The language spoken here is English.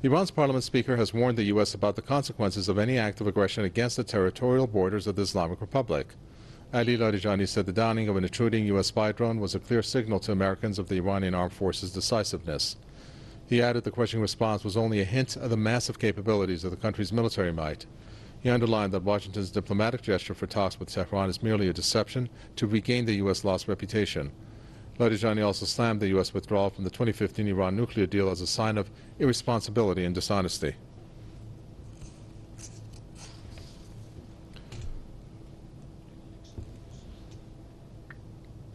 Iran's parliament speaker has warned the U.S. about the consequences of any act of aggression against the territorial borders of the Islamic Republic. Ali Larijani said the downing of an intruding U.S. spy drone was a clear signal to Americans of the Iranian armed forces' decisiveness. He added the questioning response was only a hint of the massive capabilities of the country's military might. He underlined that Washington's diplomatic gesture for talks with Tehran is merely a deception to regain the U.S. lost reputation. Larijani also slammed the U.S. withdrawal from the 2015 Iran nuclear deal as a sign of irresponsibility and dishonesty.